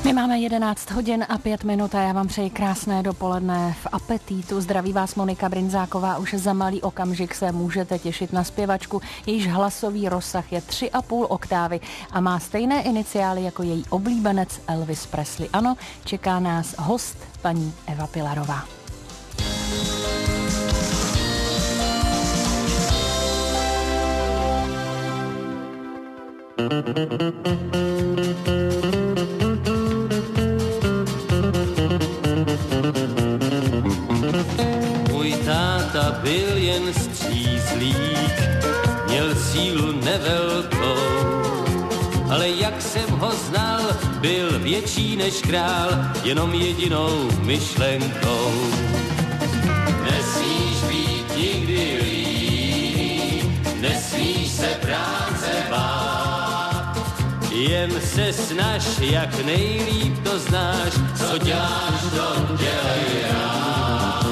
My máme 11 hodin a 5 minut a já vám přeji krásné dopoledne v Apetitu. Zdraví vás Monika Brynzáková. Už za malý okamžik se můžete těšit na zpěvačku, jejíž hlasový rozsah je 3,5 oktávy a má stejné iniciály jako její oblíbenec Elvis Presley. Ano, čeká nás host paní Eva Pilarová. Můj táta byl jen střízlík, měl sílu nevelkou, ale jak jsem ho znal, byl větší než král, jenom jedinou myšlenkou. Nesmíš být nikdy líp, nesmíš se práce bát, jen se snaž, jak nejlíp to znáš, co děláš, to dělej rád.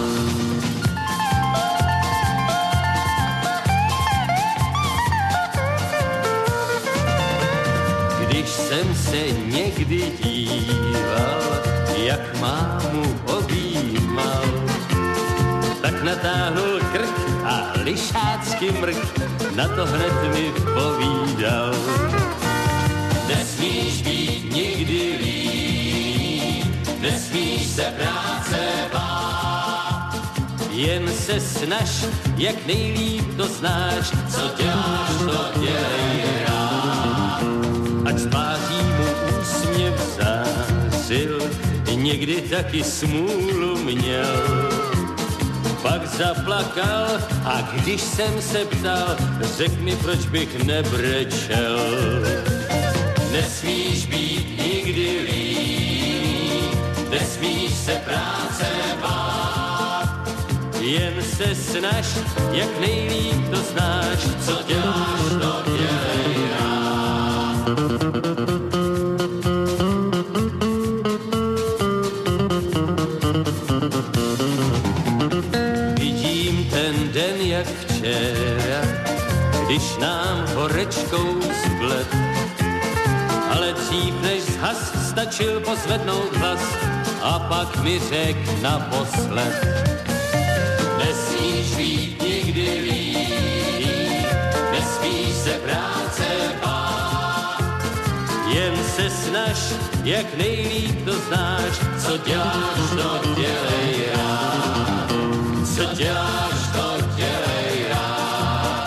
Když jsem se někdy díval, jak mámu objímal, tak natáhnul krk a lišácky mrk, na to hned mi povídal. Nesmíš být nikdy líp, nesmíš se práce bát, jen se snaž, jak nejlíp to znáš, co děláš, to dělej rád. Ať tváří mu úsměv zářil, někdy taky smůlu měl. Pak zaplakal a když jsem se ptal, řek mi, proč bych nebrečel. Nesmíš být nikdy líp, nesmíš se práce bát, jen se snaž, jak nejlíp to znáš, co děláš, to dělej rád. Vidím ten den jak včera, když nám horečkou splet, ale dřív než zhas, stačil pozvednout hlas a pak mi řek naposled. Nesmíš být nikdy líp, nesmíš se práce bát, jen se snaž, jak nejlíp to znáš, co děláš, to dělej rád. Co děláš, to dělej rád.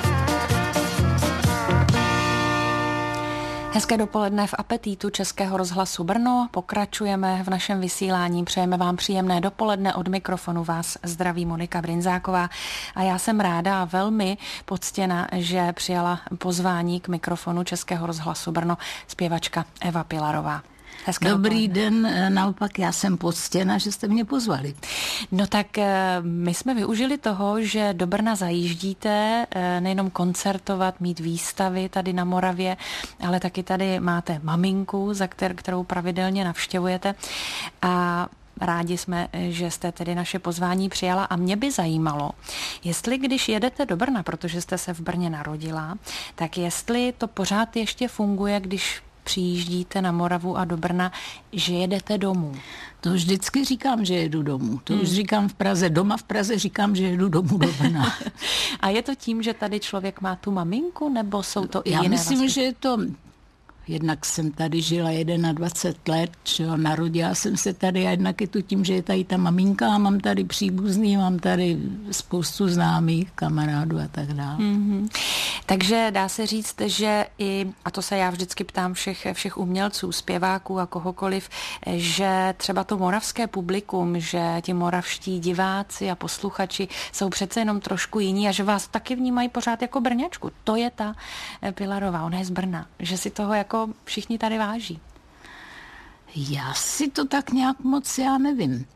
Hezké dopoledne v Apetitu Českého rozhlasu Brno. Pokračujeme v našem vysílání. Přejeme vám příjemné dopoledne. Od mikrofonu vás zdraví Monika Brynzáková. A já jsem ráda a velmi poctěna, že přijala pozvání k mikrofonu Českého rozhlasu Brno zpěvačka Eva Pilarová. Hezké Dobrý den, naopak já jsem poctěna, že jste mě pozvali. No tak my jsme využili toho, že do Brna zajíždíte, nejenom koncertovat, mít výstavy tady na Moravě, ale taky tady máte maminku, za kterou pravidelně navštěvujete a rádi jsme, že jste tedy naše pozvání přijala a mě by zajímalo, jestli když jedete do Brna, protože jste se v Brně narodila, tak jestli to pořád ještě funguje, když přijíždíte na Moravu a do Brna, že jedete domů. To vždycky říkám, že jedu domů. To už říkám v Praze. Doma v Praze říkám, že jedu domů do Brna. A je to tím, že tady člověk má tu maminku, nebo jsou to i jiné? Já myslím, že je to... Jednak jsem tady žila 21 let, narodila jsem se tady a jednak je to tím, že je tady ta maminka a mám tady příbuzný, mám tady spoustu známých, kamarádů a tak dále. Mm-hmm. Takže dá se říct, že i, a to se já vždycky ptám všech umělců, zpěváků a kohokoliv, že třeba to moravské publikum, že ti moravští diváci a posluchači jsou přece jenom trošku jiní a že vás taky vnímají pořád jako Brňačku. To je ta Pilarová, ona je z Brna, že si toho jako všichni tady váží. Já si to tak nějak moc, já nevím.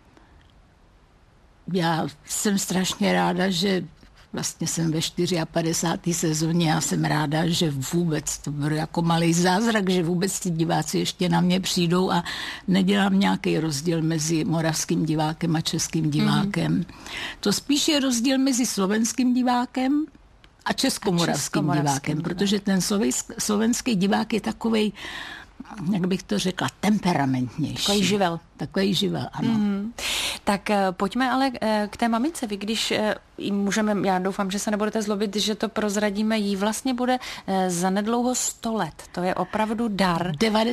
Já jsem strašně ráda, že vlastně jsem ve 54. sezóně, já jsem ráda, že vůbec to bylo jako malý zázrak, že vůbec ti diváci ještě na mě přijdou a nedělám nějaký rozdíl mezi moravským divákem a českým divákem. To spíš je rozdíl mezi slovenským divákem a českomoravským divákem, protože ten slovenský divák je takovej jak bych to řekla, temperamentnější. Takový živel, ano. Tak pojďme ale k té mamince. Vy když můžeme, já doufám, že se nebudete zlobit, že to prozradíme, jí vlastně bude zanedlouho 100 let. To je opravdu dar.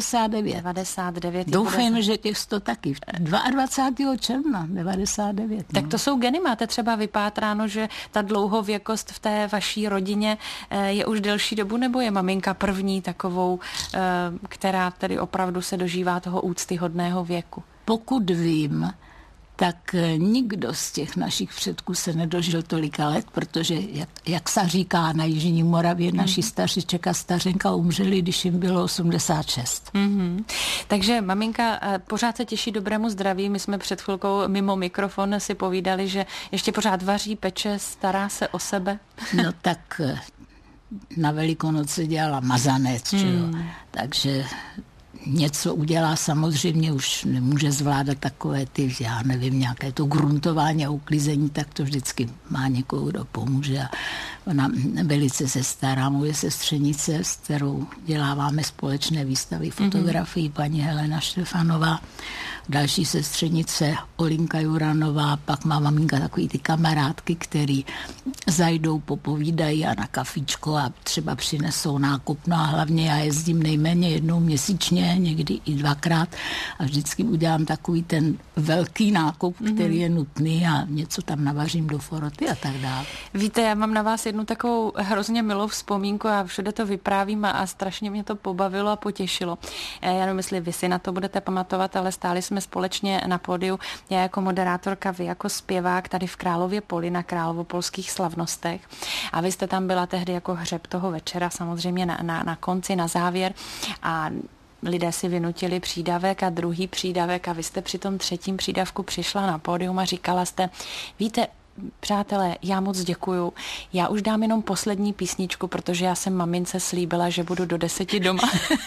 99. Doufejme, že těch 100 taky. 22. června 99. Tak to jsou geny. Máte třeba vypátráno, že ta dlouhověkost v té vaší rodině je už delší dobu, nebo je maminka první takovou, která tedy opravdu se dožívá toho úctyhodného věku? Pokud vím, tak nikdo z těch našich předků se nedožil tolika let, protože, jak se říká na Jižní Moravě, naši stařiček a stařenka umřeli, když jim bylo 86. Takže maminka pořád se těší dobrému zdraví. My jsme před chvilkou mimo mikrofon si povídali, že ještě pořád vaří, peče, stará se o sebe. No tak na Velikonoce dělala mazanec, takže něco udělá, samozřejmě už nemůže zvládat takové ty, já nevím, nějaké to gruntování a uklízení, tak to vždycky má někoho, kdo pomůže. A ona velice se stará, moje sestřenice, s kterou děláváme společné výstavy fotografií, paní Helena Štefanová, další sestřenice Olinka Juranová, pak má maminka takový ty kamarádky, který zajdou, popovídají a na kafičko a třeba přinesou nákup. No a hlavně já jezdím nejméně jednou měsíčně, někdy i 2krát a vždycky udělám takový ten velký nákup, který je nutný a něco tam navařím do foroty a tak dále. Víte, já mám na vás jednu takovou hrozně milou vzpomínku a všude to vyprávím a strašně mě to pobavilo a potěšilo. Já nevím, jestli vy si na to budete pamatovat, ale stáli jsme společně na pódiu, já jako moderátorka, vy jako zpěvák tady v Králově Poli na královopolských slavnostech a vy jste tam byla tehdy jako hřeb toho večera, samozřejmě na konci, na závěr a lidé si vynutili přídavek a druhý přídavek a vy jste při tom třetím přídavku přišla na pódium a říkala jste, víte, přátelé, já moc děkuju. Já už dám jenom poslední písničku, protože já jsem mamince slíbila, že budu do 10 doma.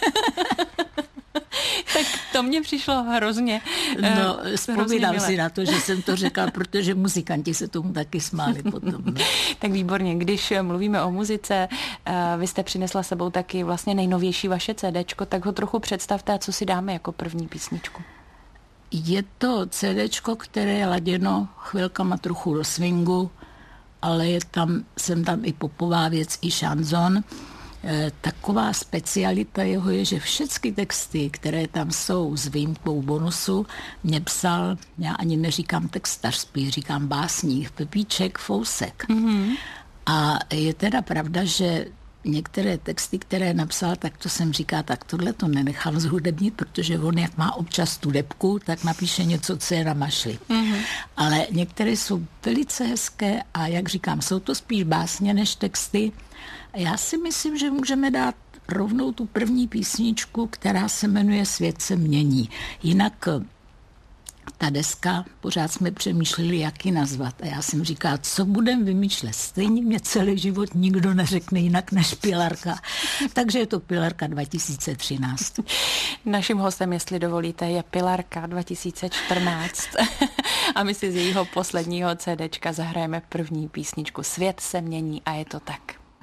Tak to mně přišlo hrozně. No, vzpomínám si na to, že jsem to řekla, protože muzikanti se tomu taky smáli potom. No. Tak výborně, když mluvíme o muzice, vy jste přinesla sebou taky vlastně nejnovější vaše CDčko, tak ho trochu představte a co si dáme jako první písničku. Je to CDčko, které je laděno chvilkama trochu do swingu, ale jsem tam i popová věc, i šanzon. Taková specialita jeho je, že všechny texty, které tam jsou s výjimkou bonusu, mě psal, já ani neříkám textař, spíš říkám básník, Pepíček Fousek. A je teda pravda, že některé texty, které napsal, tak to jsem říká, tak tohle to nenechám zhudebnit, protože on, jak má občas tu debku, tak napíše něco, co je na mašli. Ale některé jsou velice hezké a jak říkám, jsou to spíš básně než texty. Já si myslím, že můžeme dát rovnou tu první písničku, která se jmenuje Svět se mění. Jinak ta deska, pořád jsme přemýšleli, jak ji nazvat. A já jsem říkala, co budem vymýšlet. Stejně mě celý život nikdo neřekne jinak než Pilarka. Takže je to Pilarka 2013. Naším hostem, jestli dovolíte, je Pilarka 2014. A my si z jejího posledního CDčka zahrajeme první písničku Svět se mění a je to tak.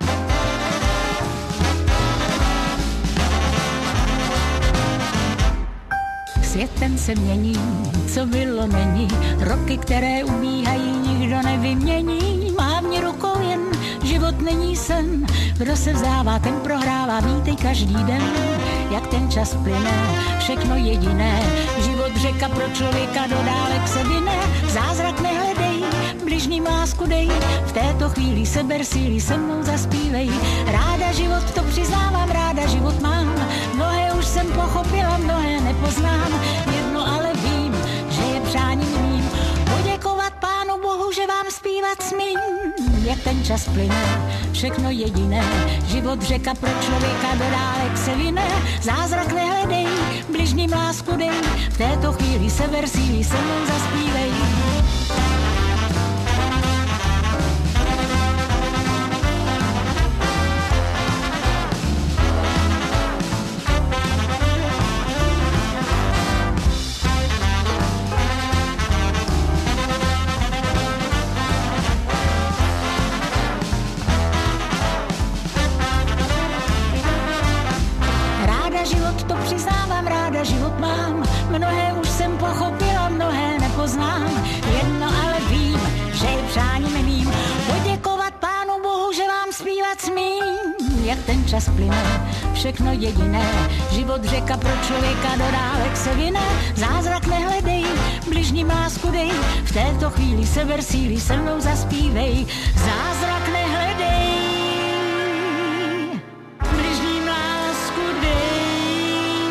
Světem se mění, co bylo není, roky, které ubíhají, nikdo nevymění. Mávni rukou jen, život není sen, kdo se vzdává, ten prohrává, vítej každý den, jak ten čas plyne, všechno jediné, život řeka pro člověka do dálek se vyne, zázrak nehledej, bližním lásku dej, v této chvíli seber síly, se mnou zaspívej, ráda život, to přiznávám, ráda život mám, mnohé už jsem pochopila, mnohé nepoznám, jedno ale vím, že je přáním mým, poděkovat Pánu Bohu, že vám zpívat smím, jak ten čas plyne, všechno jediné, život řeka pro člověka do dálek se vyne, zázrak nehledej, bližním lásku dej, v této chvíli seber síly, se mnou zaspívej. Život to přiznám, ráda život mám, mnohé už jsem pochopila, mnohé nepoznám. Jedno ale vím, že je přáním mým poděkovat Pánu Bohu, že vám zpívat smím. Jak ten čas plyne, všechno jediné, život řeka pro člověka do dálek se vine. Zázrak nehledej, bližním lásku dej, v této chvíli seber síly se mnou zaspívej. Zázrak nehledej, bližním lásku dej,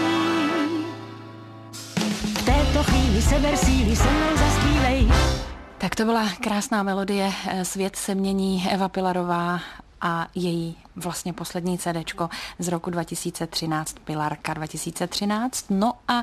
v této chvíli seber síly se mnou zaspívej. Tak to byla krásná melodie Svět se mění, Eva Pilarová a její vlastně poslední CDčko z roku 2013, Pilarka 2013. No a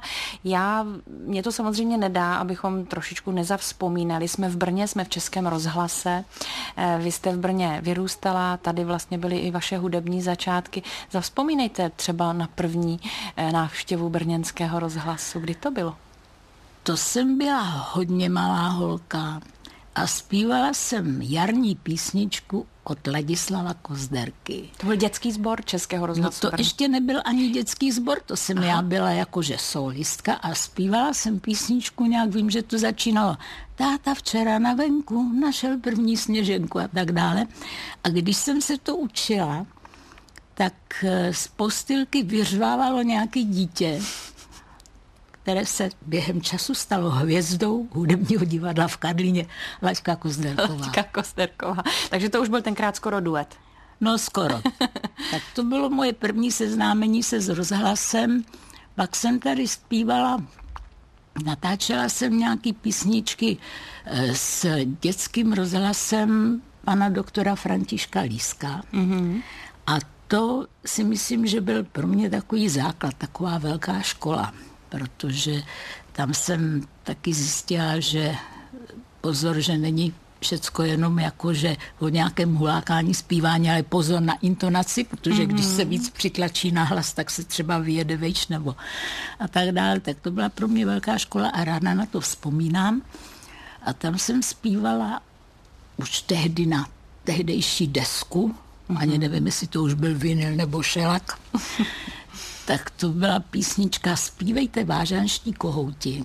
mě to samozřejmě nedá, abychom trošičku nezavzpomínali. Jsme v Brně, jsme v Českém rozhlase. Vy jste v Brně vyrůstala, tady vlastně byly i vaše hudební začátky. Zavzpomínejte třeba na první návštěvu brněnského rozhlasu. Kdy to bylo? To jsem byla hodně malá holka a zpívala jsem jarní písničku od Ladislava Kozderky. To byl dětský sbor Českého rozhlasu. No to ještě nebyl ani dětský sbor, to jsem já byla jakože solistka a zpívala jsem písničku nějak, vím, že to začínalo. Táta včera na venku našel první sněženku a tak dále. A když jsem se to učila, tak z postýlky vyřvávalo nějaké dítě, které se během času stalo hvězdou hudebního divadla v Karlíně, Laďka Kozderková. Laďka Kozderková. Takže to už byl tenkrát skoro duet. No skoro. Tak to bylo moje první seznámení se s rozhlasem. Pak jsem tady zpívala, natáčela jsem nějaký písničky s dětským rozhlasem pana doktora Františka Líska. Mm-hmm. A to si myslím, že byl pro mě takový základ, taková velká škola. Protože tam jsem taky zjistila, že pozor, že není všecko jenom jako, že o nějakém hulákání, zpívání, ale pozor na intonaci, protože když se víc přitlačí na hlas, tak se třeba vyjede vejš nebo a tak dále. Tak to byla pro mě velká škola a ráda na to vzpomínám. A tam jsem zpívala už tehdy na tehdejší desku, ani nevím, jestli to už byl vinyl nebo šelak. Tak to byla písnička Zpívejte vážanští kohouti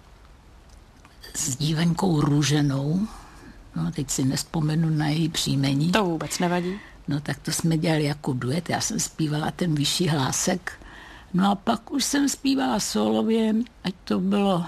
s dívenkou Růženou. No, teď si nevzpomenu na její příjmení. To vůbec nevadí. No tak to jsme dělali jako duet, já jsem zpívala ten vyšší hlásek. No a pak už jsem zpívala solově, ať to bylo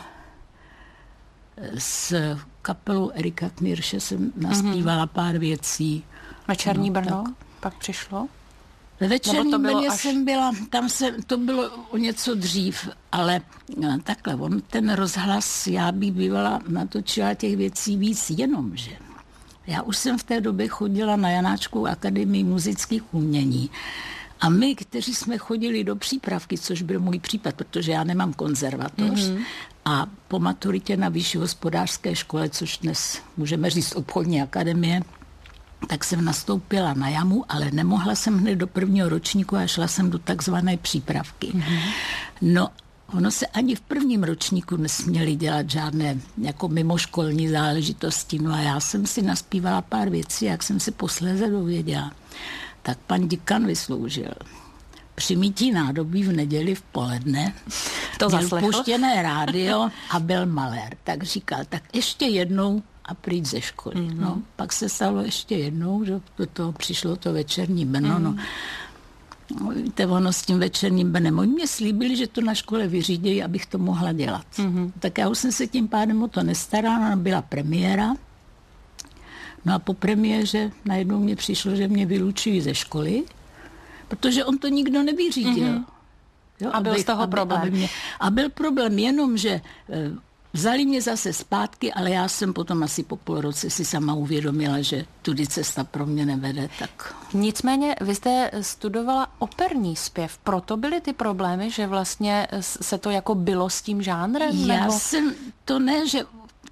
s kapelou Erika Knirše jsem naspívala pár věcí. Večerní Brno pak přišlo? Ve Večerním Brně jsem byla, to bylo o něco dřív, ale takhle, ten rozhlas, já bych bývala natočila těch věcí víc, jenomže já už jsem v té době chodila na Janáčkovou akademii muzických umění a my, kteří jsme chodili do přípravky, což byl můj případ, protože já nemám konzervatoř, a po maturitě na vyšší hospodářské škole, což dnes můžeme říct obchodní akademie, tak jsem nastoupila na jamu, ale nemohla jsem hned do prvního ročníku a šla jsem do takzvané přípravky. No, ono se ani v prvním ročníku nesměly dělat žádné jako mimoškolní záležitosti. No a já jsem si naspívala pár věcí, jak jsem se posléze dověděla. Tak pan děkan vysloužil při mítí nádobí v neděli v poledne. To zaslechl? Měl puštěné rádio a byl malér. Tak říkal, tak ještě jednou a pryč ze školy. No, pak se stalo ještě jednou, že do toho přišlo to Večerní Brno. No, víte, ono s tím Večerním Brnem. Oni mě slíbili, že to na škole vyřídějí, abych to mohla dělat. Tak já už jsem se tím pádem o to nestarala, byla premiéra. No a po premiéře najednou mě přišlo, že mě vylučují ze školy, protože on to nikdo nevyřídil. Jo, a byl z toho problém. A byl problém jenom, že vzali mě zase zpátky, ale já jsem potom asi po půl roce si sama uvědomila, že tudy cesta pro mě nevede. Tak. Nicméně vy jste studovala operní zpěv, proto byly ty problémy, že vlastně se to jako bylo s tím žánrem? Já jsem, to ne, že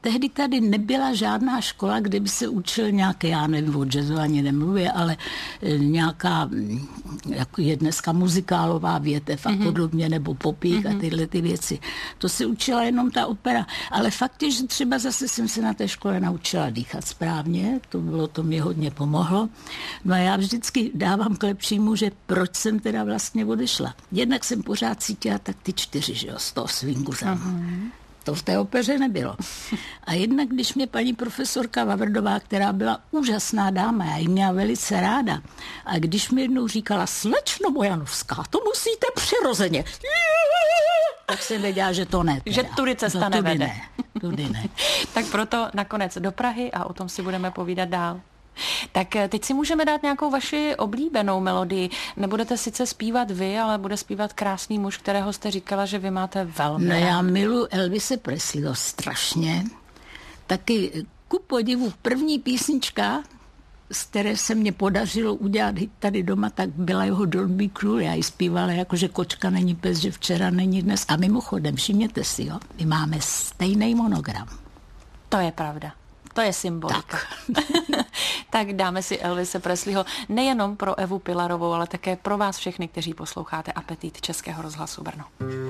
tehdy tady nebyla žádná škola, kde by se učil nějaké, já nevím, o jazzu ani nemluvě, ale nějaká, jako je dneska muzikálová větev a podobně, nebo popík a tyhle ty věci. To se učila jenom ta opera. Ale fakt je, že třeba zase jsem se na té škole naučila dýchat správně, to mě hodně pomohlo. No a já vždycky dávám k lepšímu, že proč jsem teda vlastně odešla. Jednak jsem pořád cítila tak ty 4, že jo, z toho swingu tam. To v té opeře nebylo. A jednak, když mě paní profesorka Vavrdová, která byla úžasná dáma, já ji měla velice ráda, a když mi jednou říkala, slečno Bojanovská, to musíte přirozeně, tak jsem věděla, že to ne. Teda. Že tudy cesta nevede. Tudy ne. Tak proto nakonec do Prahy a o tom si budeme povídat dál. Tak teď si můžeme dát nějakou vaši oblíbenou melodii. Nebudete sice zpívat vy, ale bude zpívat krásný muž, kterého jste říkala, že vy máte velmi rád. Já miluji Elvise Presleyho strašně. Taky ku podivu první písnička, z které se mě podařilo udělat hit tady doma, tak byla jeho Don't Be Cruel. Já ji zpívala jako, že kočka není pes, že včera není dnes. A mimochodem, všimněte si, jo, my máme stejný monogram. To je pravda. To je symbolika. Tak dáme si Elvise Presleyho nejenom pro Evu Pilarovou, ale také pro vás všechny, kteří posloucháte Apetit Českého rozhlasu Brno.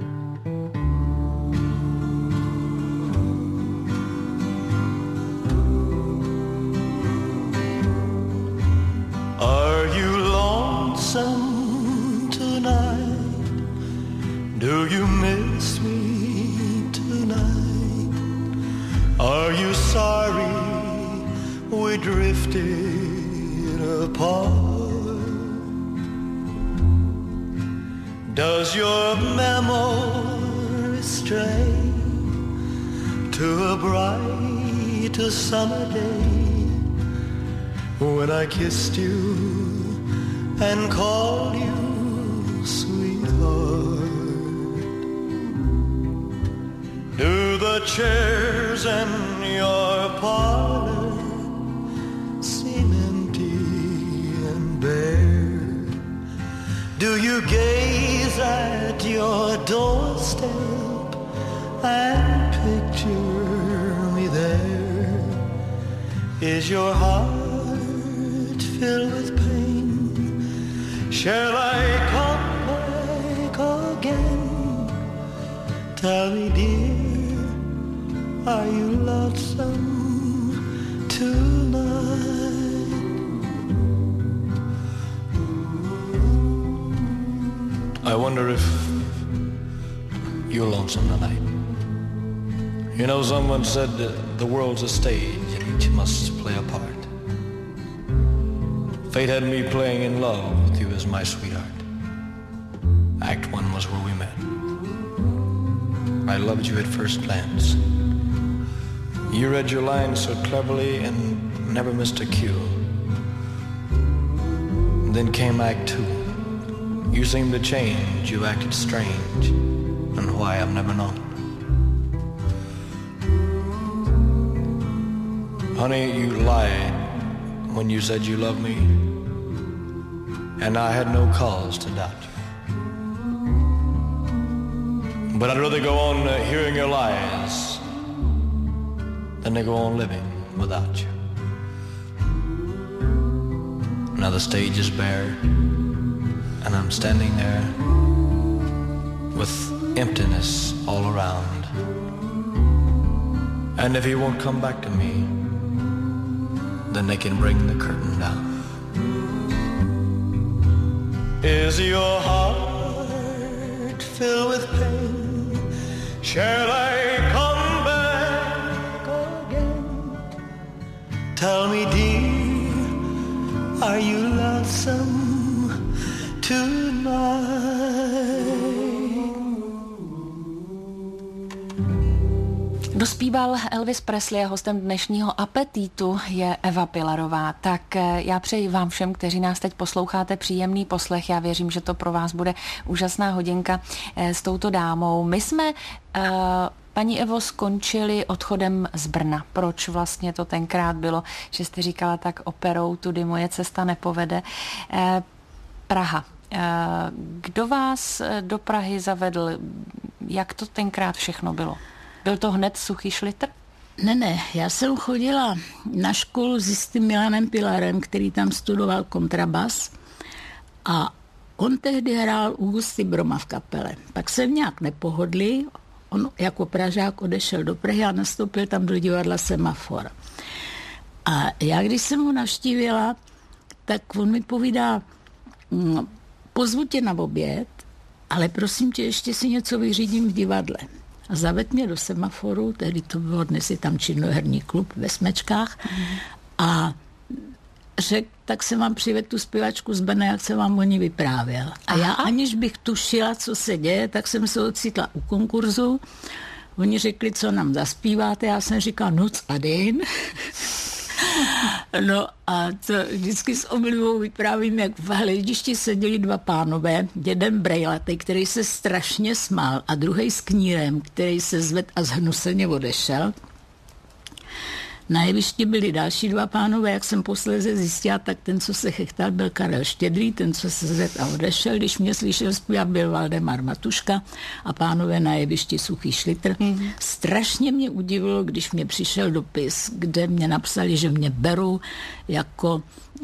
Are you lonesome tonight? Do you miss me tonight? Are you sorry we drifted apart? Does your memory stray to a bright summer day when I kissed you and called you sweetheart? Do the chairs in your parlor seem empty and bare? Do you gaze at your doorstep and picture me there? Is your heart filled with pain? Shall I come back again? Tell me, dear, are you lonesome tonight? I wonder if you're lonesome tonight. You know, someone said the world's a stage and each must play a part. Fate had me playing in love with you as my sweetheart. Act 1 was where we met. I loved you at first glance. You read your lines so cleverly and never missed a cue. Then came Act 2. You seemed to change, you acted strange, and why I've never known. Honey, you lied when you said you loved me, and I had no cause to doubt you. But I'd rather go on hearing your lies than to go on living without you. Now the stage is bare, and I'm standing there with emptiness all around. And if he won't come back to me, then they can bring the curtain down. Is your heart filled with pain? Shall I come back again? Tell me, dear, are you lonesome tonight? Dospíval Elvis Presley a hostem dnešního Apetitu je Eva Pilarová. Tak já přeji vám všem, kteří nás teď posloucháte, příjemný poslech. Já věřím, že to pro vás bude úžasná hodinka s touto dámou. My jsme, paní Evo, skončili odchodem z Brna. Proč vlastně to tenkrát bylo, že jste říkala tak operou, tudy moje cesta nepovede. Praha. Kdo vás do Prahy zavedl? Jak to tenkrát všechno bylo? Byl to hned suchý šlitr? Ne, já jsem chodila na školu s jistým Milanem Pilarem, který tam studoval kontrabas a on tehdy hrál u Gusty Broma v kapele. Pak jsem nějak nepohodlý, on jako Pražák odešel do Prahy a nastoupil tam do divadla Semafor. A já, když jsem ho navštívila, tak on mi povídá, pozvu tě na oběd, ale prosím tě, ještě si něco vyřídím v divadle. A zaved mě do Semaforu, tehdy to bylo, dnes je tam činoherní klub ve Smečkách, a řekl, tak jsem vám přived tu zpěvačku z Brna, jak jsem vám o ní vyprávěl. A já, aniž bych tušila, co se děje, tak jsem se ocitla u konkurzu. Oni řekli, co nám zaspíváte, já jsem říkala Noc a den. No a to vždycky s oblibou vyprávím, jak v hledišti seděli dva pánové, jeden brejlatej, který se strašně smál, a druhej s knírem, který se zved a zhnuseně odešel. Na jevišti byli další dva pánové, jak jsem posléze zjistila, tak ten, co se chechtal, byl Karel Štědrý, ten, co se zved a odešel. Když mě slyšel zpívat, byl Valdemar Matuška a pánové na jevišti Suchý Šlitr. Strašně mě udivilo, když mě přišel dopis, kde mě napsali, že mě berou jako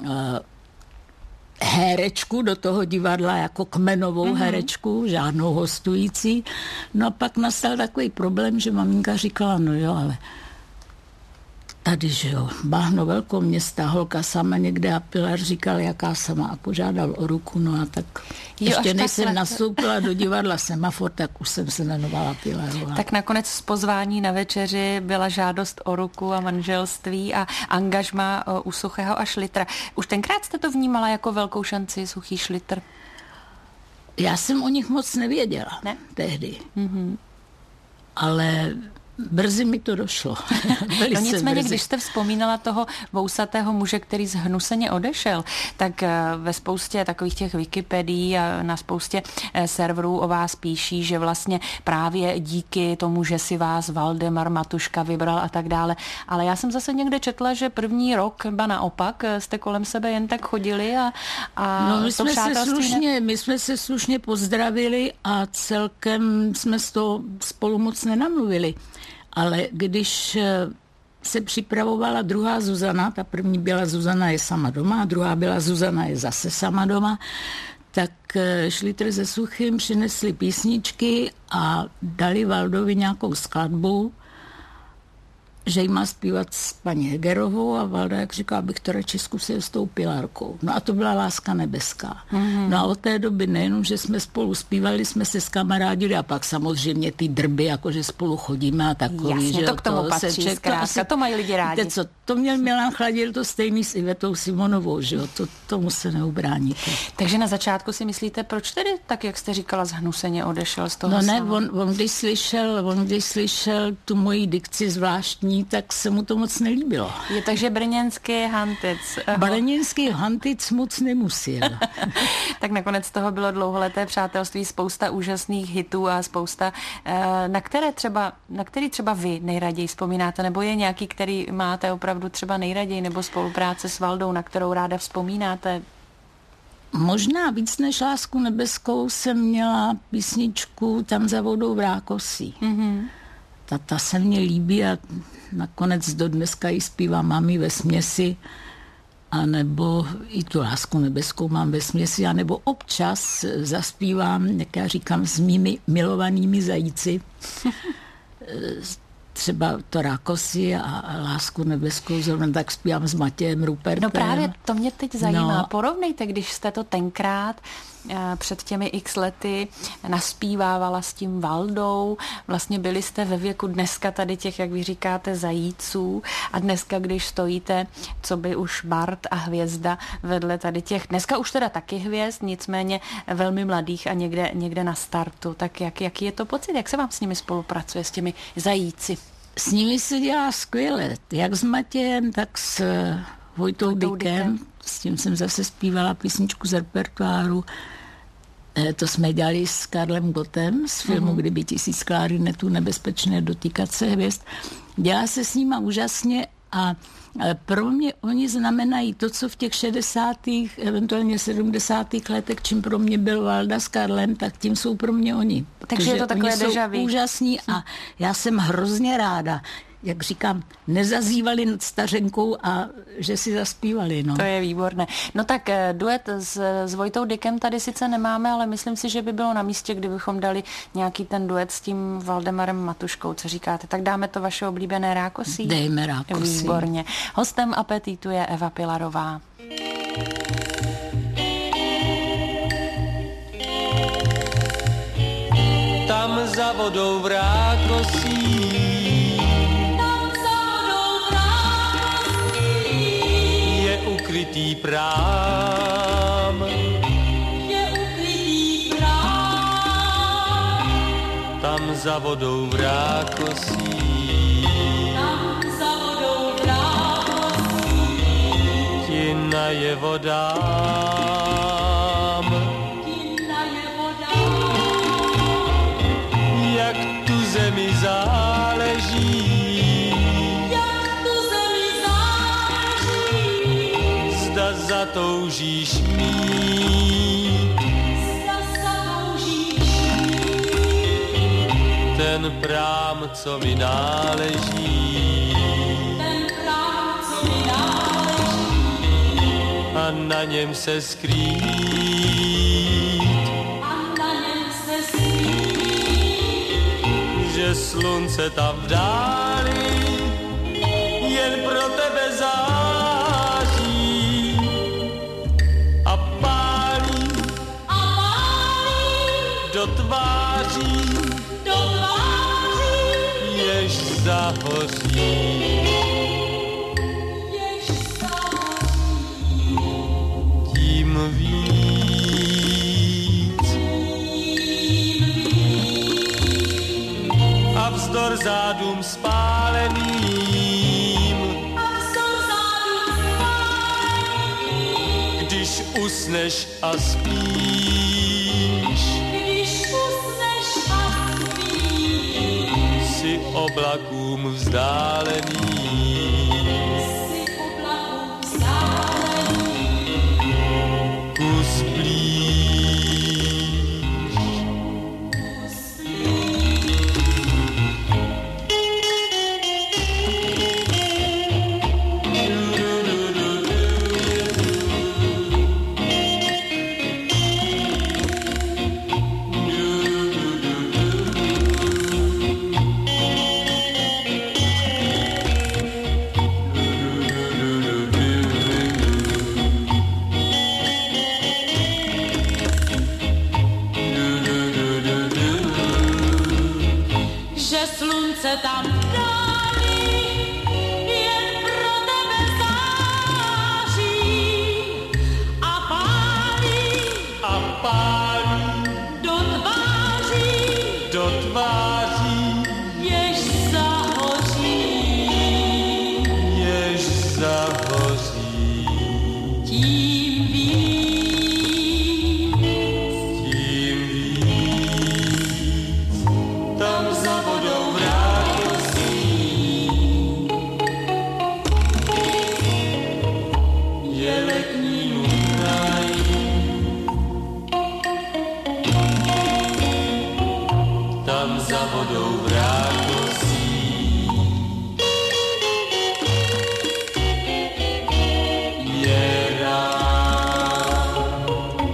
herečku do toho divadla, jako kmenovou herečku, žádnou hostující. No a pak nastal takový problém, že maminka říkala, no jo, ale tady, že jo, Bahno velkoměsta, holka sama někde, a Pilar říkal, jaká sama, a požádal o ruku, no a tak ještě než jsem nastoupila do divadla Semafor, tak už jsem se jmenovala Pilarová. Tak nakonec z pozvání na večeři byla žádost o ruku a manželství a angažma u Suchého a Šlitra. Už tenkrát jste to vnímala jako velkou šanci, Suchý Šlitr? Já jsem o nich moc nevěděla, tehdy. Ale brzy mi to došlo. No nicméně, když jste vzpomínala toho vousatého muže, který zhnuseně odešel, tak ve spoustě takových těch Wikipedií a na spoustě serverů o vás píší, že vlastně právě díky tomu, že si vás Valdemar Matuška vybral a tak dále. Ale já jsem zase někde četla, že první rok, ba naopak, jste kolem sebe jen tak chodili a no, my to jsme se slušně pozdravili a celkem jsme z toho spolu moc nenamluvili. Ale když se připravovala druhá Zuzana, ta první byla Zuzana je sama doma, a druhá byla Zuzana je zase sama doma, tak Šlitr se Suchým přinesli písničky a dali Valdovi nějakou skladbu, že jí má zpívat s paní Hegerovou, a Valda, jak říká, abych to radši zkusil s tou Pilarkou. No a to byla Láska nebeská. No a od té doby nejenom, že jsme spolu zpívali, jsme se skamarádili, a pak samozřejmě ty drby, jakože spolu chodíme a takový. Jasně, že to k tomu patří, zkrátka, to mají lidi rádi. Víte co, to měl Milan Chladil to stejný s Ivetou Simonovou, že jo, tomu se neubráníte. Takže na začátku si myslíte, proč tedy, tak jak jste říkala, zhnuseně odešel z toho? No ne, on když slyšel tu moji dikci zvláštní, tak se mu to moc nelíbilo. Takže brněnský hantic. Brněnský hantic moc nemusil. Tak nakonec toho bylo dlouholeté přátelství, spousta úžasných hitů a spousta, na který třeba vy nejraději vzpomínáte, nebo je nějaký, který máte opravdu třeba nejraději, nebo spolupráce s Valdou, na kterou ráda vzpomínáte? Možná víc než Lásku nebeskou jsem měla písničku Tam za vodou v Rákosí. Ta se mně líbí a nakonec do dneska ji zpívá Mami ve směsi, anebo i tu Lásku nebeskou mám ve směsi, anebo občas zaspívám, jak já říkám, s mými milovanými zajíci. Třeba to Rákosí a Lásku nebeskou, zrovna tak zpívám s Matějem Rupertem. No právě to mě teď zajímá. No. Porovnejte, když jste to tenkrát před těmi x lety naspívávala s tím Valdou, vlastně byli jste ve věku dneska tady těch, jak vy říkáte, zajíců, a dneska, když stojíte, co by už Bart a Hvězda vedle tady těch, dneska už teda taky hvězd, nicméně velmi mladých a někde na startu, tak jaký je to pocit, jak se vám s nimi spolupracuje, s těmi zajíci? S nimi se dělá skvěle, jak s Matějem, tak s Vojtou Dykem. S tím jsem zase zpívala písničku z repertoáru. To jsme dělali s Karlem Gottem z filmu Kdyby 1000 klarinetů, Nebezpečné dotýkat se hvězd. Dělá se s nima úžasně a pro mě oni znamenají to, co v těch 60. eventuálně 70. letech, čím pro mě byl Valda s Karlem, tak tím jsou pro mě oni. Takže je to takové déjà vu. Úžasní a já jsem hrozně ráda. jak říkám, nezazývali nad stařenkou a že si zaspívali. No. To je výborné. No tak duet s Vojtou Dykem tady sice nemáme, ale myslím si, že by bylo na místě, kdybychom dali nějaký ten duet s tím Valdemarem Matuškou, co říkáte. Tak dáme to vaše oblíbené Rákosí? Dejme Rákosí. Výborně. Hostem Apetitu je Eva Pilarová. Tam za vodou v Rákosí, je ukrytý prám. Tam za vodou v Rákosí, ti naje vodám. Jak tu zemi záleží, zda zatoužíš mít ten prám, co mi náleží, a na něm se skrýt, že slunce tam v dáli jen pro tebe září a pálí do tváří, jež zahoří. Tím víc a vzdor zádům spáleným, když usneš a spíš, si oblakům vzdálený. Kus blíž. Tam dálí jen pro tebe září a pálí do tváří, jež zahoří. Tím víc tam za vodou v Rákosí je letní lunaj. Tam za vodou v Rákosí je rád.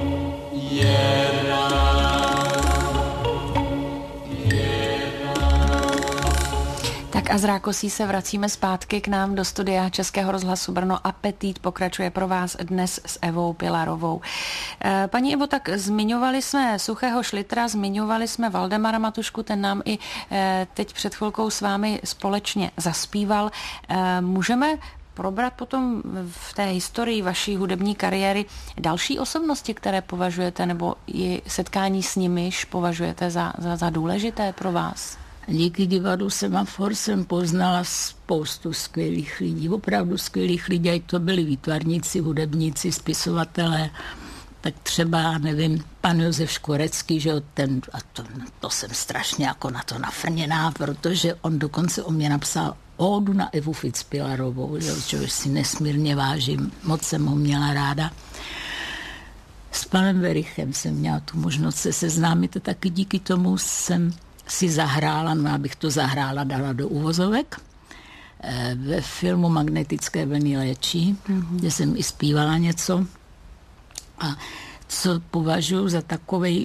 Tak a z Rákosí se vracíme zpátky k nám do studia Českého rozhlasu Brno. Apetit pokračuje pro vás dnes s Evou Pilarovou. Paní Evo, tak zmiňovali jsme Suchého Šlitra, zmiňovali jsme Valdemara Matušku, ten nám i teď před chvilkou s vámi společně zaspíval. Můžeme probrat potom v té historii vaší hudební kariéry další osobnosti, které považujete, nebo i setkání s nimiž považujete za důležité pro vás? Díky divadlu Semafor jsem poznala spoustu skvělých lidí, opravdu skvělých lidí, ať to byli výtvarníci, hudebníci, spisovatelé, tak třeba, nevím, pan Josef Škorecký, že ten, a to jsem strašně jako na to nafrněná, protože on dokonce o mě napsal ódu na Evu Fitzpilarovou, což si nesmírně vážím, moc jsem ho měla ráda. S panem Verichem jsem měla tu možnost se seznámit a taky díky tomu jsem si zahrála, no abych to zahrála, dala do uvozovek, ve filmu Magnetické vlny léčí, kde jsem i zpívala něco. A co považuji za takovej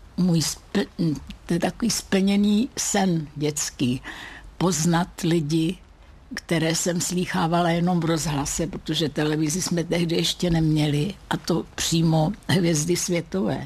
takový splněný sen dětský. Poznat lidi, které jsem slýchávala jenom v rozhlase, protože televizi jsme tehdy ještě neměli, a to přímo hvězdy světové.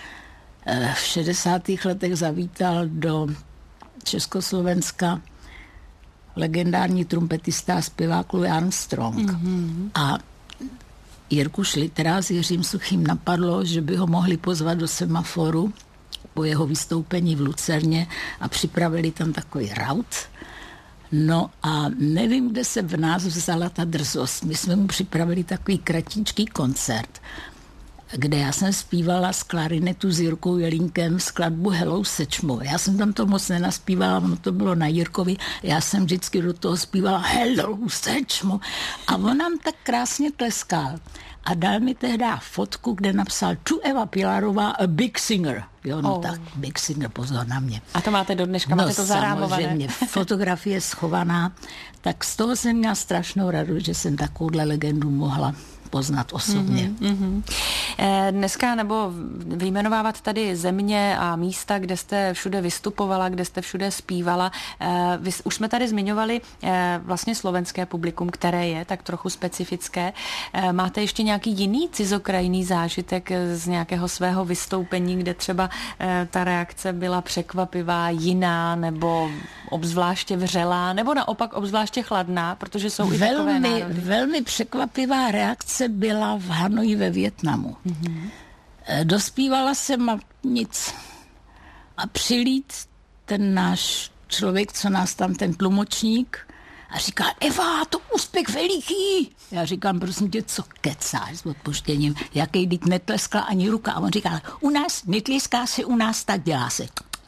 V 60. letech zavítal do Československa legendární trumpetista a zpěvák Louis Armstrong. A Jirku Šlitera s Jiřím Suchým napadlo, že by ho mohli pozvat do Semaforu po jeho vystoupení v Lucerně a připravili tam takový raut. No a nevím, kde se v nás vzala ta drzost. My jsme mu připravili takový kratičký koncert, kde já jsem zpívala z klarinetu s Jirkou Jelínkem skladbu Hello Sečmo. Já jsem tam to moc nenaspívala, ono to bylo na Jirkovi. Já jsem vždycky do toho zpívala Hello Sečmo. A on nám tak krásně tleskal. A dal mi tehdy fotku, kde napsal tu Eva Pilarová, a big singer. Jo, no tak, big singer, pozor na mě. A to máte do dneška, máte to zarámované. Samozřejmě, fotografie schovaná. Tak z toho jsem měla strašnou radost, že jsem takovouhle legendu mohla poznat osobně. Dneska, nebo vyjmenovávat tady země a místa, kde jste všude vystupovala, kde jste všude zpívala. Už jsme tady zmiňovali vlastně slovenské publikum, které je tak trochu specifické. Máte ještě nějaký jiný cizokrajný zážitek z nějakého svého vystoupení, kde třeba ta reakce byla překvapivá, jiná, nebo obzvláště vřelá, nebo naopak obzvláště chladná, protože jsou i takové národy. Velmi překvapivá reakce byla v Hanoji ve Vietnamu. Dospívala jsem a nic. A přilít ten náš člověk, co nás tam, ten tlumočník, a říká, Eva, to úspěch veliký. Já říkám, prosím tě, co kecáš s odpuštěním, jaký dík netleskla ani ruka. A on říká, u nás netleská se, u nás tak dělá se.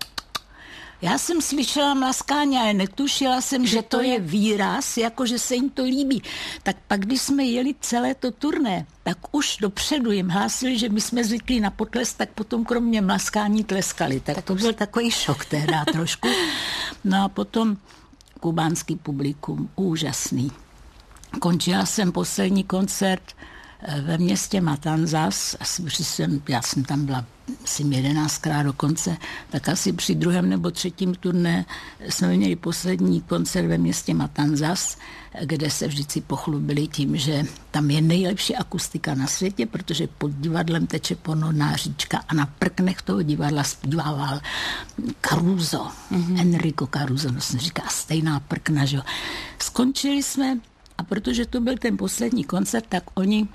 Já jsem slyšela mlaskání, ale netušila jsem, že to je výraz, jako že se jim to líbí. Tak pak, když jsme jeli celé to turné, tak už dopředu jim hlásili, že my jsme zvyklí na potlesk, tak potom kromě mlaskání tleskali. Tak to byl takový šok tehdy trošku. No a potom kubánský publikum, úžasný. Končila jsem poslední koncert ve městě Matanzas. Já jsem tam byla asi 11krát dokonce, tak asi při druhém nebo třetím turné jsme měli poslední koncert ve městě Matanzas, kde se vždycky pochlubili tím, že tam je nejlepší akustika na světě, protože pod divadlem teče ponorná říčka a na prknech toho divadla zpívával Caruso, Enrico Caruso, no se říká stejná prkna, že jo. Skončili jsme, a protože to byl ten poslední koncert, tak oni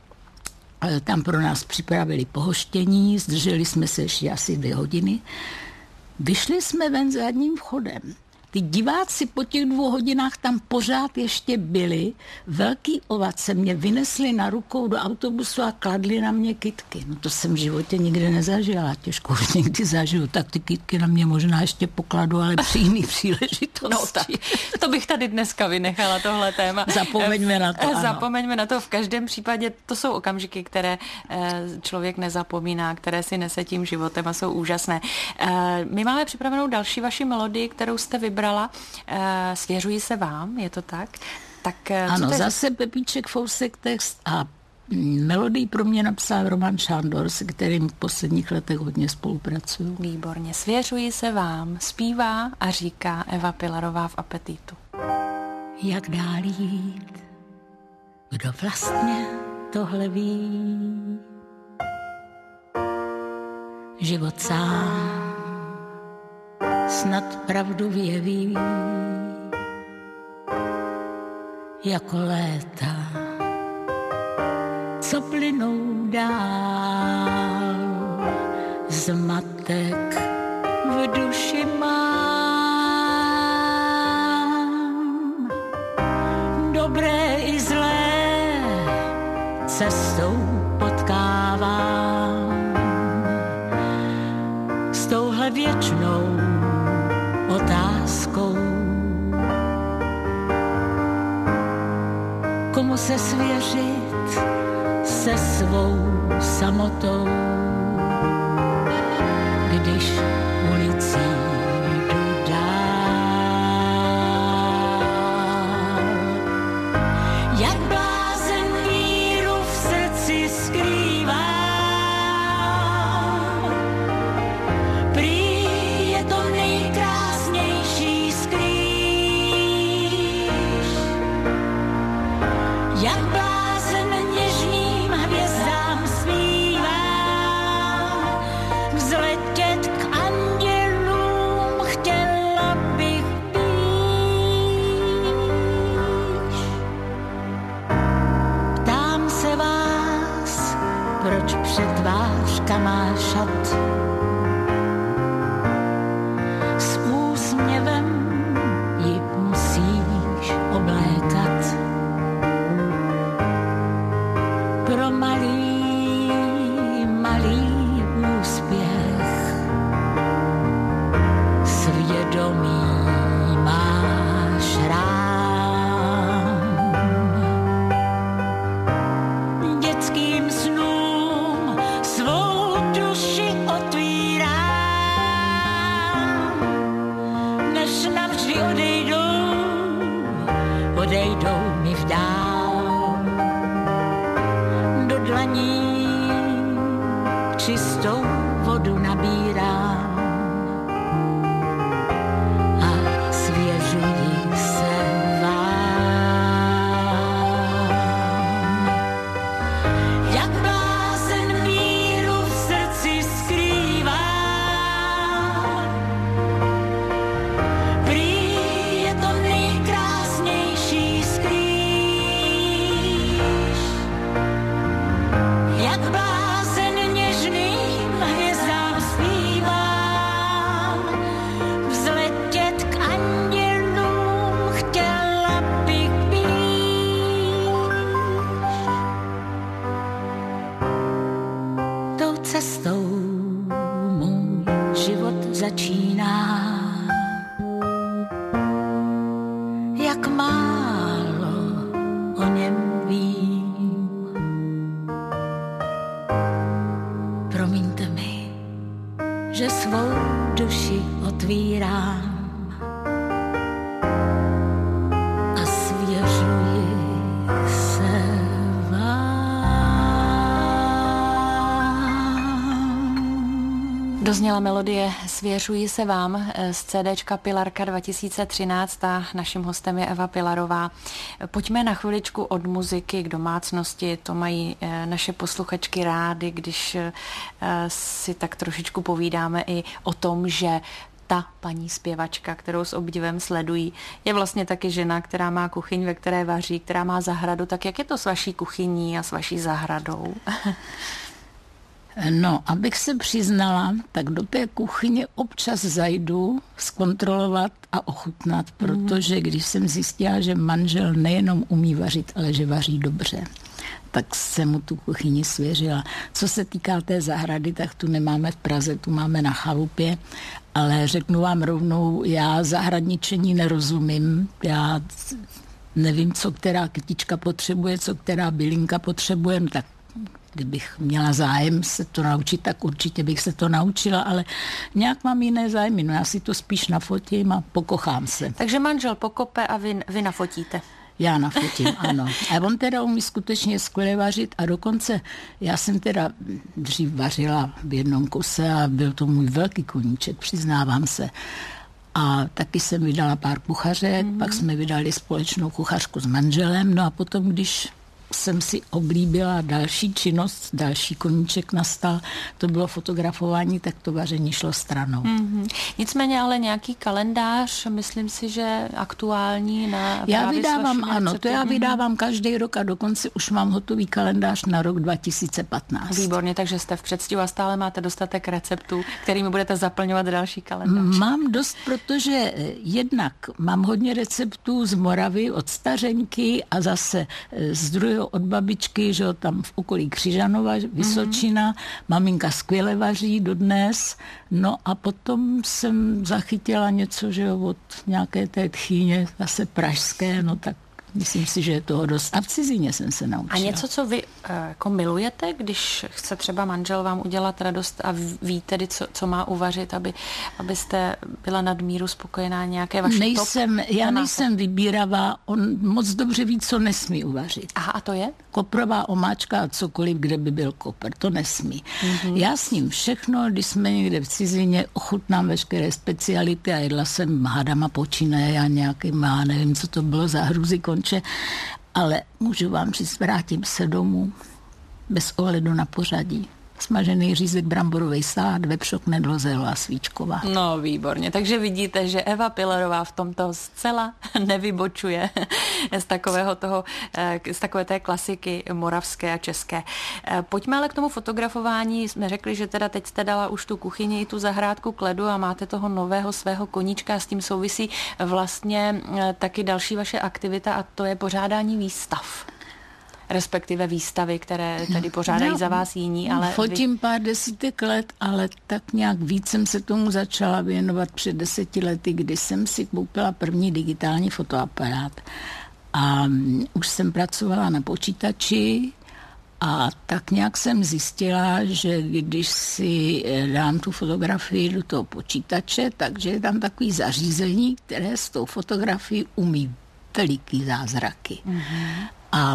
tam pro nás připravili pohoštění, zdrželi jsme se ještě asi 2 hodiny. Vyšli jsme ven zadním vchodem. Ty diváci po těch 2 hodinách tam pořád ještě byli. Velký ovace mě vynesli na rukou do autobusu a kladli na mě kytky. No to jsem v životě nikdy nezažila. Těžko už někdy zažiju. Tak ty kytky na mě možná ještě pokladu, ale při jiný příležitosti. No tak, to bych tady dneska vynechala, tohle téma. Zapomeňme na to, ano. Zapomeňme na to. V každém případě to jsou okamžiky, které člověk nezapomíná, které si nese tím životem a jsou úžasné. My máme připravenou další vaši melodii, kterou jste vybrala. Svěřuji se vám, je to tak? Ano, zase Pepíček Fousek text a melodii pro mě napsal Roman Šándor, se kterým v posledních letech hodně spolupracuju. Výborně, svěřuji se vám, zpívá a říká Eva Pilarová v Apetitu. Jak dál jít, kdo vlastně tohle ví? Život sám snad pravdu vyjeví, jako léta, co plynou dál. Zmatek v duši mám, dobré i zlé cestou potkávám. S touhle věčnou otázkou, komu se svěřit se svou samotou, když ulicí jdu dál. přetvářka má šat. S úsměvem ji musíš oblékat. Pro malý úspěch svědomí máš rám. Dětským snům svou duši otvírám, než navždy odejdou mi vdál. Do dlaní čistou vodu nabírám a svěřuji se vám. Jak blázen míru v srdci skrývám, prý je to nejkrásnější skrýš. Jak blázen něžným hvězdám zpívám, vzletět k andělům chtěla bych blíž. Tou cestou můj život začíná, jak málo o něm vím. Promiňte mi, že svou duši otvírám a svěřuji se vám. Dozněla melodie Svěřuji se vám z CDčka Pilarka 2013 a naším hostem je Eva Pilarová. Pojďme na chviličku od muziky k domácnosti. To mají naše posluchačky rády, když si tak trošičku povídáme i o tom, že ta paní zpěvačka, kterou s obdivem sledují, je vlastně taky žena, která má kuchyň, ve které vaří, která má zahradu. Tak jak je to s vaší kuchyní a s vaší zahradou? No, abych se přiznala, tak do té kuchyně občas zajdu zkontrolovat a ochutnat, protože když jsem zjistila, že manžel nejenom umí vařit, ale že vaří dobře, tak jsem mu tu kuchyni svěřila. Co se týká té zahrady, tak tu nemáme v Praze, tu máme na chalupě, ale řeknu vám rovnou, já zahradničení nerozumím, já nevím, co která kytička potřebuje, co která bylinka potřebuje, no tak kdybych měla zájem se to naučit, tak určitě bych se to naučila, ale nějak mám jiné zájmy. No já si to spíš nafotím a pokochám se. Takže manžel pokope a vy nafotíte. Já nafotím, ano. A on teda umí skutečně skvěle vařit a dokonce já jsem teda dřív vařila v jednom kuse a byl to můj velký koníček, přiznávám se. A taky jsem vydala pár kuchařek, pak jsme vydali společnou kuchařku s manželem, no a potom, když jsem si oblíbila další činnost, další koníček nastal, to bylo fotografování, tak to vaření šlo stranou. Nicméně ale nějaký kalendář, myslím si, že aktuální na já vydávám, ano, to já vydávám každý rok a dokonce už mám hotový kalendář na rok 2015. Výborně, takže jste v předstihu a stále máte dostatek receptů, kterými budete zaplňovat další kalendář. Mám dost, protože jednak mám hodně receptů z Moravy, od Stařenky a zase z druhého od babičky, že tam v okolí Křižanova, Vysočina. Maminka skvěle vaří dodnes. No a potom jsem zachytila něco, že od nějaké té tchýně zase pražské, no tak myslím si, že je toho dost. A v cizině jsem se naučila. A něco, co vy jako milujete, když chce třeba manžel vám udělat radost a ví tedy, co má uvařit, abyste byla nadmíru spokojená, nějaké vaše Já nejsem vybíravá, on moc dobře ví, co nesmí uvařit. Aha, a to je? Koprová omáčka a cokoliv, kde by byl kopr, to nesmí. Já s ním všechno, když jsme někde v cizině, ochutnám veškeré speciality a jedla jsem hadama počínaje a nějakým, já nevím, co to bylo za hruzy konče, ale můžu vám říct, vrátím se domů bez ohledu na pořadí. smažený řízek, bramborový salát, vepřok, knedlo, zelová svíčková. No, výborně. Takže vidíte, že Eva Pilerová v tomto zcela nevybočuje z takové té klasiky moravské a české. Pojďme ale k tomu fotografování. Jsme řekli, že teda teď jste dala už tu kuchyni i tu zahrádku k ledu a máte toho nového svého koníčka. S tím souvisí vlastně taky další vaše aktivita a to je pořádání výstav. Respektive výstavy, které tedy pořádají za vás jiní. Ale fotím pár desítek let, ale tak nějak víc jsem se tomu začala věnovat před 10 lety, kdy jsem si koupila první digitální fotoaparát. A už jsem pracovala na počítači a tak nějak jsem zjistila, že když si dám tu fotografii do toho počítače, takže je tam takový zařízení, které s tou fotografií umí veliký zázraky. A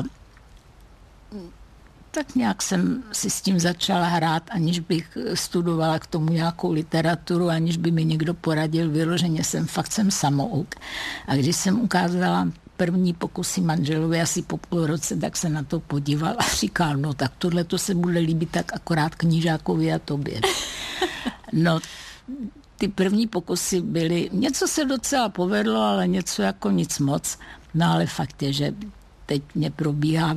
tak nějak jsem si s tím začala hrát, aniž bych studovala k tomu nějakou literaturu, aniž by mi někdo poradil, vyloženě jsem samouk. A když jsem ukázala první pokusy manželovi asi po půl roce, tak se na to podíval a říkal, no tak tohle to se bude líbit tak akorát knížákovi a tobě. No, ty první pokusy byly, něco se docela povedlo, ale něco jako nic moc. No ale fakt je, že teď mě probíhá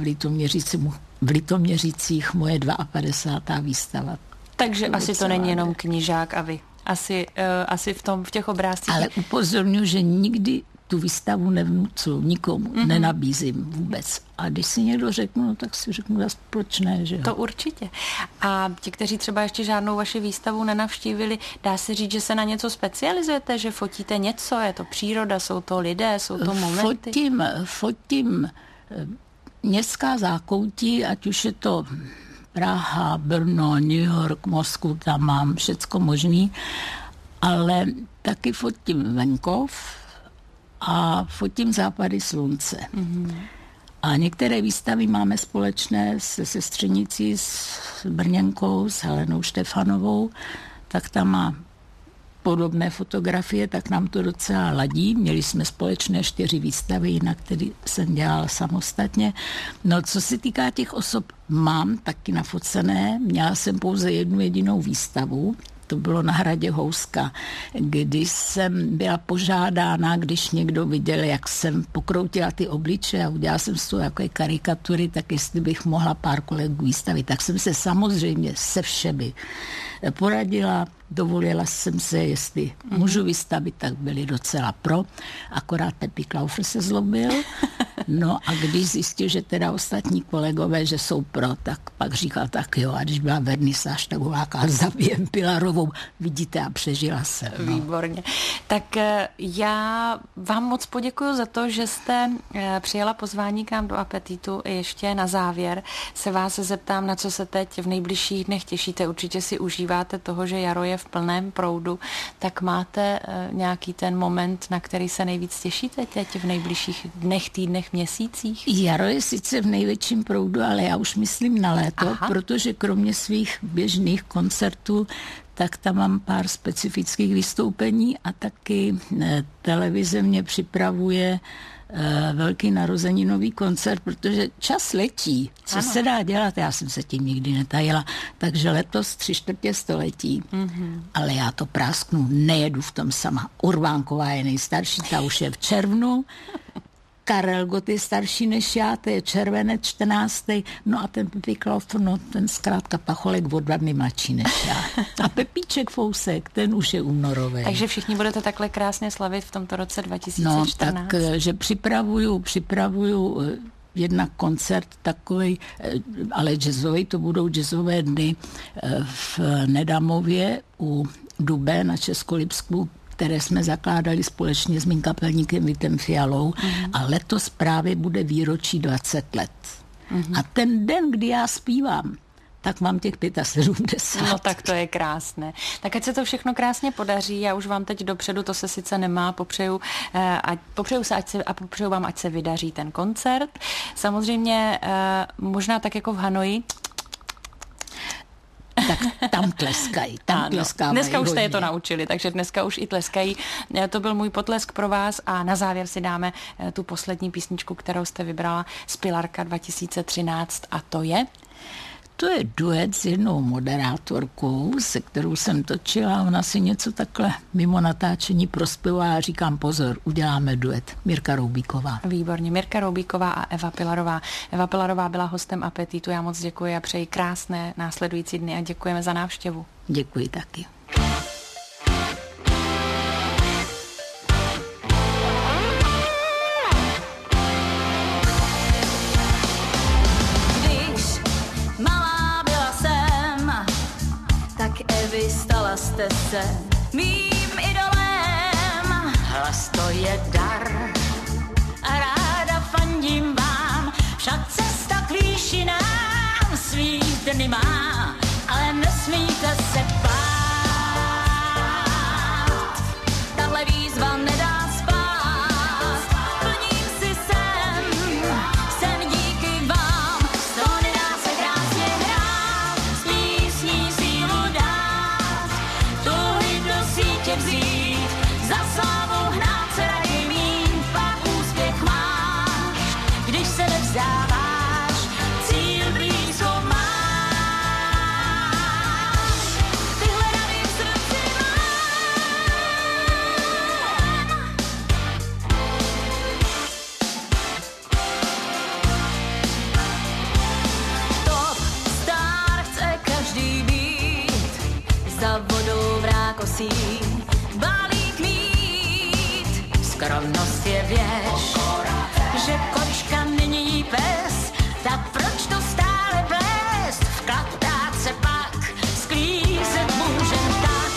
v Litoměřicích moje 52. výstava. Takže asi to není jenom knížák a vy. Asi v těch obrázcích. Ale upozorňuji, že nikdy tu výstavu nevnucuju, nikomu, nenabízím vůbec. A když si někdo řekne, no tak si řeknu, proč ne, že jo? To určitě. A ti, kteří třeba ještě žádnou vaši výstavu nenavštívili, dá se říct, že se na něco specializujete, že fotíte něco, je to příroda, jsou to lidé, jsou to momenty? Fotím městská zákoutí, ať už je to Praha, Brno, New York, Moskvu, tam mám všecko možný, ale taky fotím venkov a fotím západy slunce. A některé výstavy máme společné se sestřenicí s Brněnkou, s Helenou Štefanovou, tak tam má podobné fotografie, tak nám to docela ladí. Měli jsme společné 4 výstavy, jinak který jsem dělala samostatně. No, co se týká těch osob, mám taky nafocené. Měla jsem pouze jednu jedinou výstavu. To bylo na Hradě Houska, kdy jsem byla požádána, když někdo viděl, jak jsem pokroutila ty obliče a udělala jsem z toho jako karikatury, tak jestli bych mohla pár kolegů výstavit. Tak jsem se samozřejmě se všemi poradila, dovolila jsem se, jestli můžu vystavit, tak byli docela pro. Akorát Pepi Klaufer se zlobil. No a když zjistil, že teda ostatní kolegové, že jsou pro, tak pak říkal, tak jo, a když byla vernisáž, tak hulákal zabijem Pilarovou. Vidíte, a přežila jsem. No. Výborně. Tak já vám moc poděkuju za to, že jste přijela pozvání k nám do Apetitu. Ještě na závěr se vás zeptám, na co se teď v nejbližších dnech těšíte. Určitě si užíváte toho, že jaro je v plném proudu. Tak máte nějaký ten moment, na který se nejvíc těšíte teď v nejbližších dnech, týdnech, měsících? Jaro je sice v největším proudu, ale já už myslím na léto, protože kromě svých běžných koncertů, tak tam mám pár specifických vystoupení a taky televize mě připravuje velký narozeninový koncert, protože čas letí. Co se dá dělat? Já jsem se tím nikdy netajila. Takže letos 3/4 století. Ale já to prásknu, nejedu v tom sama. Urvánková je nejstarší, ta už je v červnu. Karel Gott je starší než já, to je červenec 14. No a ten Pepi Klaufer, no ten zkrátka pacholek o 2 dny mladší než já. A Pepíček Fousek, ten už je únorový. Takže všichni budete takhle krásně slavit v tomto roce 2014. No, takže připravuju jednak koncert takovej, ale jazzový, to budou jazzové dny v Nedamově u Dube na Českolipsku, které jsme zakládali společně s mým kapelníkem Vítem Fialou a letos právě bude výročí 20 let. A ten den, kdy já zpívám, tak mám těch 75. No tak to je krásné. Tak ať se to všechno krásně podaří, já už vám teď dopředu, to se sice nemá, popřeju vám, ať se vydaří ten koncert. Samozřejmě možná tak jako v Hanoji, tak tam tleskají. Dneska už jste je to naučili, takže dneska už i tleskají. To byl můj potlesk pro vás a na závěr si dáme tu poslední písničku, kterou jste vybrala z Pilarka 2013 a to je? To je duet s jednou moderátorkou, se kterou jsem točila. Ona si něco takhle mimo natáčení prospěvala a říkám pozor, uděláme duet. Mirka Roubíková. Výborně, Mirka Roubíková a Eva Pilarová. Eva Pilarová byla hostem Apetitu, já moc děkuji a přeji krásné následující dny a děkujeme za návštěvu. Děkuji taky. Stala jste se mým idolem, hlas to je dar a ráda fandím vám, však cesta k výšinám svý dny má, ale nesmíte se bát, tahle výzva nedá spát, plním si sen díky vám, to nedá se krásně hrát, s písní sílu dát, touhy do sítě vzít, za slávu hnát se raději míň, pak úspěch máš, když se nevzdáváš, cíl blízko máš, tyhle rady v srdci Top star chce každý být, za vodou v rákosí balík mít. Skromnost je věž, že kočka není jí pes, tak proč to stále plést? Vklaptát se pak, sklízet můžem tak.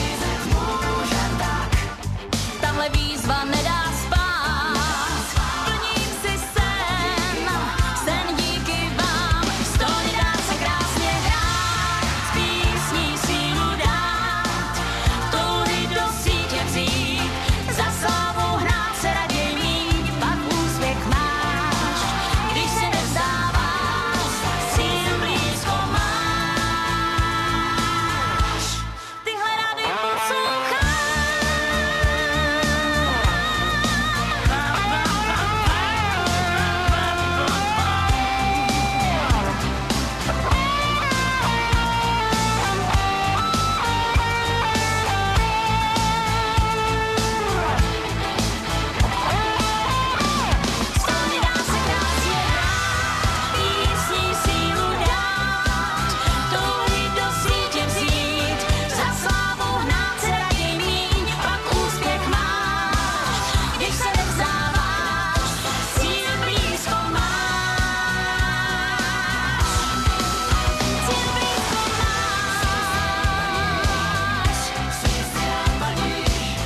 Tahle výzva nedá spát, plním si sen díky vám, z toho nedá se krásně hrát, s písní sílu dát, touhy do sítě vzít, za slávu hrát se raději míň, pak úspěch máš, když se nevzdáváš, cíl blízko máš, tyhle rady posloucháš. Z toho nedá se krásně hrát, písní sílu dát, touhy do sítě vzít, za slávu hnát se raději míň, pak úspěch máš, když se nevzdáváš, cíl blízko máš, cíl blízko máš, si napadíš,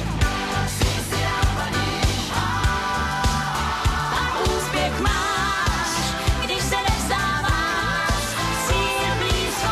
pak úspěch máš, když se nevzdáváš, cíl blízko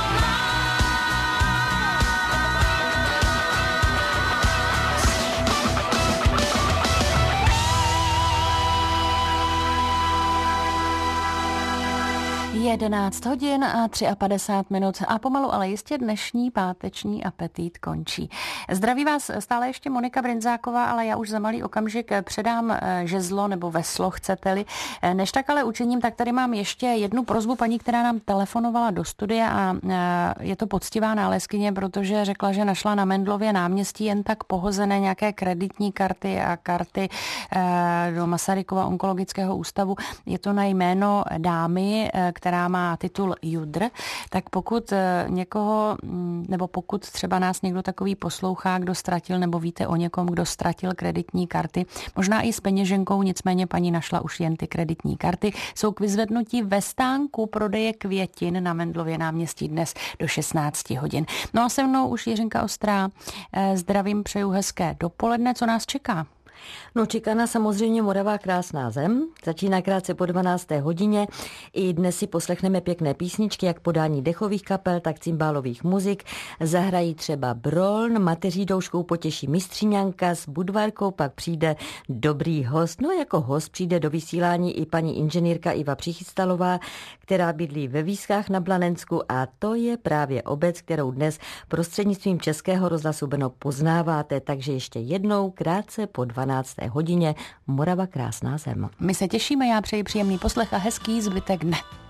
máš. 11 hodin a 53 minut a pomalu, ale jistě dnešní páteční apetit končí. Zdraví vás stále ještě Monika Brindzáková, ale já už za malý okamžik předám žezlo nebo veslo, chcete-li. Než tak ale učiním, tak tady mám ještě jednu prosbu paní, která nám telefonovala do studia a je to poctivá nálezkyně, protože řekla, že našla na Mendlově náměstí jen tak pohozené nějaké kreditní karty a karty do Masarykova onkologického ústavu. Je to na jméno dámy, která má titul Judr, tak pokud někoho, nebo pokud třeba nás někdo takový poslouchá, kdo ztratil, nebo víte o někom, kdo ztratil kreditní karty, možná i s peněženkou, nicméně paní našla už jen ty kreditní karty, jsou k vyzvednutí ve stánku prodeje květin na Mendlově náměstí dnes do 16 hodin. No a se mnou už Jiřinka Ostrá. Zdravím, přeju hezké dopoledne, co nás čeká? No, čeká nás samozřejmě Morava krásná zem. Začíná krátce po 12. hodině. I dnes si poslechneme pěkné písničky, jak podání dechových kapel, tak cymbálových muzik. Zahrají třeba Broln, mateří douškou potěší mistříňanka, s Budvarkou pak přijde dobrý host. No, jako host přijde do vysílání i paní inženýrka Iva Přichystalová, která bydlí ve Výskách na Blanensku, a to je právě obec, kterou dnes prostřednictvím Českého rozhlasu Brno poznáváte. Takže ještě jednou krátce po 12. hodině Morava krásná zem. My se těšíme, já přeji příjemný poslech a hezký zbytek dne.